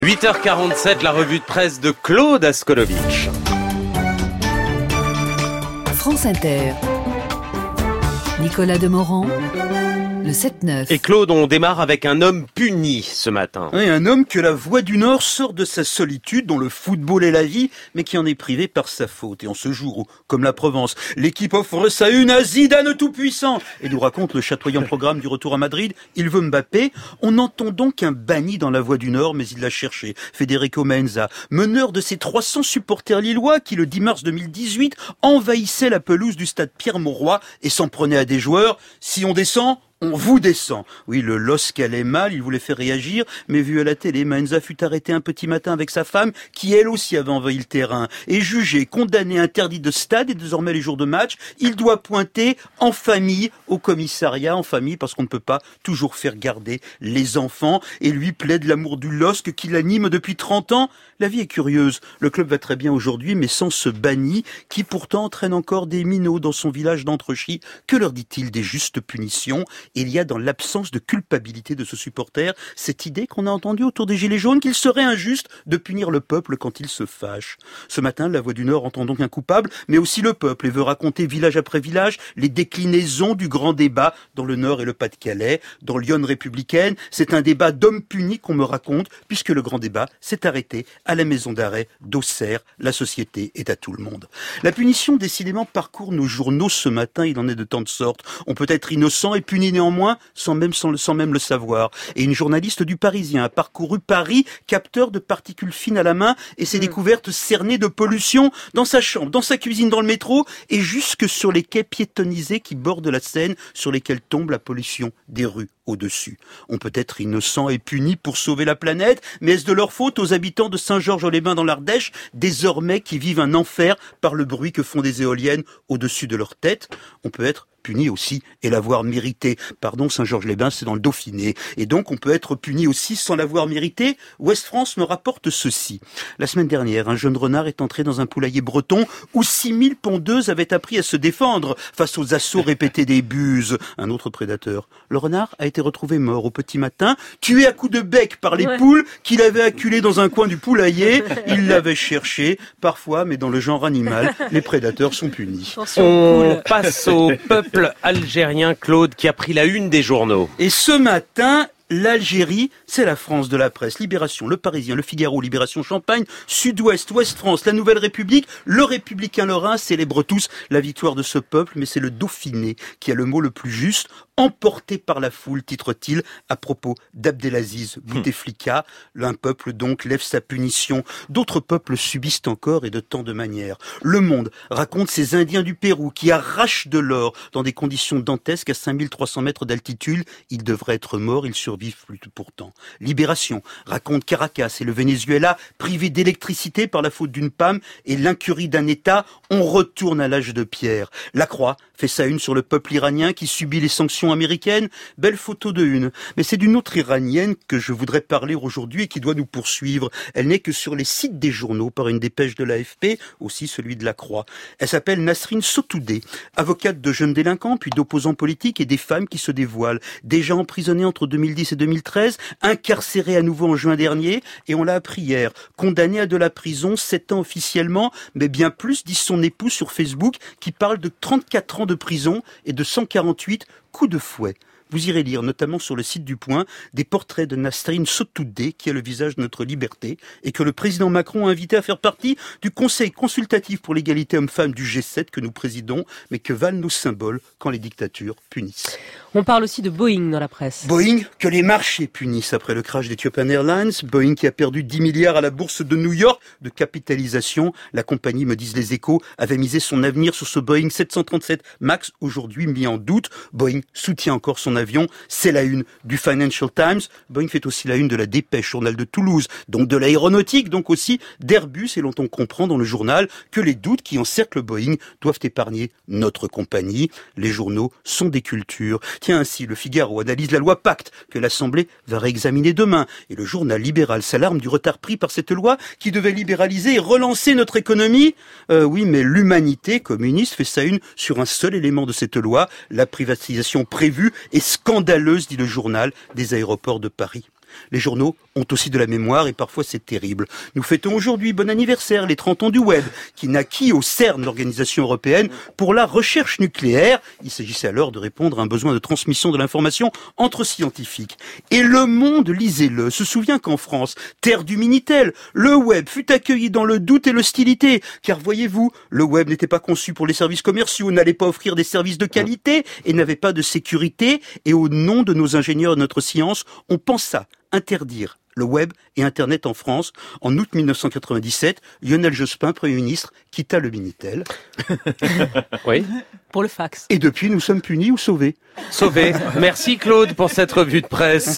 8h47, la revue de presse de Claude Askolovitch. France Inter. Nicolas Demorand. Le 7-9. Et Claude, on démarre avec un homme puni ce matin. Oui, un homme que la Voix du Nord sort de sa solitude, dont le football est la vie, mais qui en est privé par sa faute. Et en ce jour où, comme la Provence, l'équipe offre sa une à Zidane tout-puissant et nous raconte le chatoyant programme du retour à Madrid, il veut Mbappé, on entend donc un banni dans la Voix du Nord, mais il l'a cherché. Federico Menza, meneur de ces 300 supporters lillois qui, le 10 mars 2018, envahissaient la pelouse du stade Pierre-Mauroy et s'en prenaient à des joueurs. Si on descend, on vous descend. Oui, le LOSC allait mal, il voulait faire réagir, mais vu à la télé, Menza fut arrêté un petit matin avec sa femme, qui elle aussi avait envahi le terrain, et jugé, condamné, interdit de stade, et désormais les jours de match, il doit pointer en famille au commissariat, en famille, parce qu'on ne peut pas toujours faire garder les enfants, et lui plaide l'amour du LOSC qui l'anime depuis 30 ans. La vie est curieuse. Le club va très bien aujourd'hui, mais sans ce banni, qui pourtant entraîne encore des minots dans son village d'Entrechy. Que leur dit-il des justes punitions? Il y a dans l'absence de culpabilité de ce supporter cette idée qu'on a entendue autour des Gilets jaunes qu'il serait injuste de punir le peuple quand il se fâche. Ce matin, la Voix du Nord entend donc un coupable, mais aussi le peuple, et veut raconter village après village les déclinaisons du grand débat dans le Nord et le Pas-de-Calais. Dans Lyon républicaine, c'est un débat d'hommes punis qu'on me raconte, puisque le grand débat s'est arrêté à la maison d'arrêt d'Auxerre. La société est à tout le monde. La punition, décidément, parcourt nos journaux ce matin. Il en est de tant de sortes. On peut être innocent et puni néanmoins sans même le savoir. Et une journaliste du Parisien a parcouru Paris, capteur de particules fines à la main, et s'est découverte cernée de pollution dans sa chambre, dans sa cuisine, dans le métro, et jusque sur les quais piétonnisés qui bordent la Seine, sur lesquels tombe la pollution des rues au-dessus. On peut être innocent et puni pour sauver la planète, mais est-ce de leur faute aux habitants de Saint-Georges-les-Bains dans l'Ardèche, désormais qui vivent un enfer par le bruit que font des éoliennes au-dessus de leur tête? On peut être puni aussi et l'avoir mérité. Pardon, Saint-Georges-les-Bains, c'est dans le Dauphiné. Et donc, on peut être puni aussi sans l'avoir mérité. Ouest France me rapporte ceci. La semaine dernière, un jeune renard est entré dans un poulailler breton où 6000 pondeuses avaient appris à se défendre face aux assauts répétés des buses. Un autre prédateur. Le renard a été retrouvé mort au petit matin, tué à coups de bec par les poules qu'il avait acculées dans un coin du poulailler. Il l'avait cherché. Parfois, mais dans le genre animal, les prédateurs sont punis. On passe au peuple algérien, Claude, qui a pris la une des journaux. Et ce matin, l'Algérie, c'est la France de la presse. Libération, Le Parisien, Le Figaro, Libération Champagne, Sud-Ouest, Ouest France, La Nouvelle République, Le Républicain Lorrain célèbrent tous la victoire de ce peuple, mais c'est le Dauphiné qui a le mot le plus juste. Emporté par la foule, titre-t-il, à propos d'Abdelaziz Bouteflika. Un peuple donc lève sa punition. D'autres peuples subissent encore et de tant de manières. Le Monde raconte ces Indiens du Pérou qui arrachent de l'or dans des conditions dantesques à 5300 mètres d'altitude. Ils devraient être morts, ils survivent plus pourtant. Libération raconte Caracas et le Venezuela privés d'électricité par la faute d'une panne et l'incurie d'un État. On retourne à l'âge de pierre. La Croix fait sa une sur le peuple iranien qui subit les sanctions américaine, belle photo de une. Mais c'est d'une autre iranienne que je voudrais parler aujourd'hui et qui doit nous poursuivre. Elle n'est que sur les sites des journaux par une dépêche de l'AFP, aussi celui de la Croix. Elle s'appelle Nasrin Sotoudeh, avocate de jeunes délinquants, puis d'opposants politiques et des femmes qui se dévoilent. Déjà emprisonnée entre 2010 et 2013, incarcérée à nouveau en juin dernier, et on l'a appris hier, condamnée à de la prison, 7 ans officiellement, mais bien plus, dit son époux sur Facebook, qui parle de 34 ans de prison et de 148 coups de fouet. Vous irez lire, notamment sur le site du Point, des portraits de Nasrin Sotoudeh, qui a le visage de notre liberté, et que le président Macron a invité à faire partie du Conseil consultatif pour l'égalité homme-femme du G7 que nous présidons, mais que valent nos symboles quand les dictatures punissent. On parle aussi de Boeing dans la presse. Boeing, que les marchés punissent après le crash d'Ethiopian Airlines. Boeing qui a perdu 10 milliards à la bourse de New York de capitalisation. La compagnie, me disent les Échos, avait misé son avenir sur ce Boeing 737 MAX, aujourd'hui mis en doute. Boeing soutient encore son avion. C'est la une du Financial Times. Boeing fait aussi la une de la Dépêche, journal de Toulouse, donc de l'aéronautique, donc aussi d'Airbus, et l'on comprend dans le journal que les doutes qui encerclent Boeing doivent épargner notre compagnie. Les journaux sont des cultures. Tiens, ainsi, le Figaro analyse la loi Pacte que l'Assemblée va réexaminer demain. Et le journal libéral s'alarme du retard pris par cette loi qui devait libéraliser et relancer notre économie. Oui, mais l'humanité communiste fait sa une sur un seul élément de cette loi. La privatisation prévue est scandaleuse, dit le journal des aéroports de Paris. Les journaux ont aussi de la mémoire et parfois c'est terrible. Nous fêtons aujourd'hui, bon anniversaire, les 30 ans du web, qui naquit au CERN, l'organisation européenne pour la recherche nucléaire. Il s'agissait alors de répondre à un besoin de transmission de l'information entre scientifiques. Et Le Monde, lisez-le, se souvient qu'en France, terre du Minitel, le web fut accueilli dans le doute et l'hostilité. Car voyez-vous, le web n'était pas conçu pour les services commerciaux, n'allait pas offrir des services de qualité et n'avait pas de sécurité. Et au nom de nos ingénieurs et de notre science, on pensa interdire le web et Internet en France. En août 1997, Lionel Jospin, Premier ministre, quitta le Minitel. Oui. Pour le fax. Et depuis, nous sommes punis ou sauvés. Sauvé. Merci Claude pour cette revue de presse.